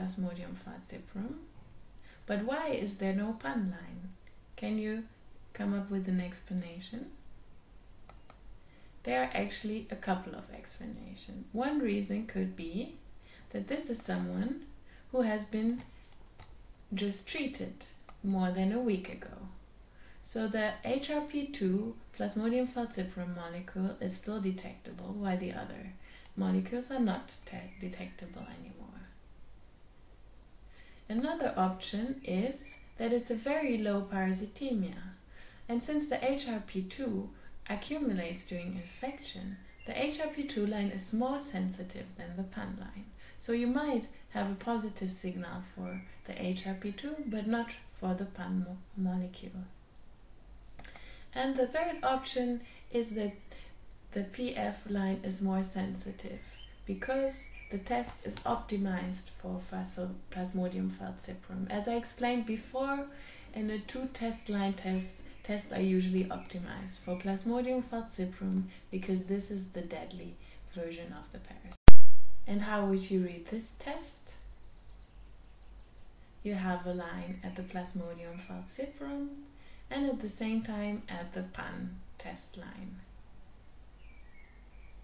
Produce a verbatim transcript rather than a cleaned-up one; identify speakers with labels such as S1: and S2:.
S1: Plasmodium falciparum. But why is there no pun line? Can you come up with an explanation? There are actually a couple of explanations. One reason could be that this is someone who has been just treated more than a week ago. So the H R P two Plasmodium falciparum molecule is still detectable, while the other molecules are not detectable anymore. Another option is that it's a very low parasitemia, and since the H R P two accumulates during infection, the H R P two line is more sensitive than the pun line. So you might have a positive signal for the H R P two, but not for the pun mo molecule. And the third option is that the P F line is more sensitive because the test is optimized for Plasmodium falciparum. As I explained before, in a two-test line test, tests are usually optimized for Plasmodium falciparum because this is the deadly version of the parasite. And how would you read this test? You have a line at the Plasmodium falciparum and at the same time at the pun test line.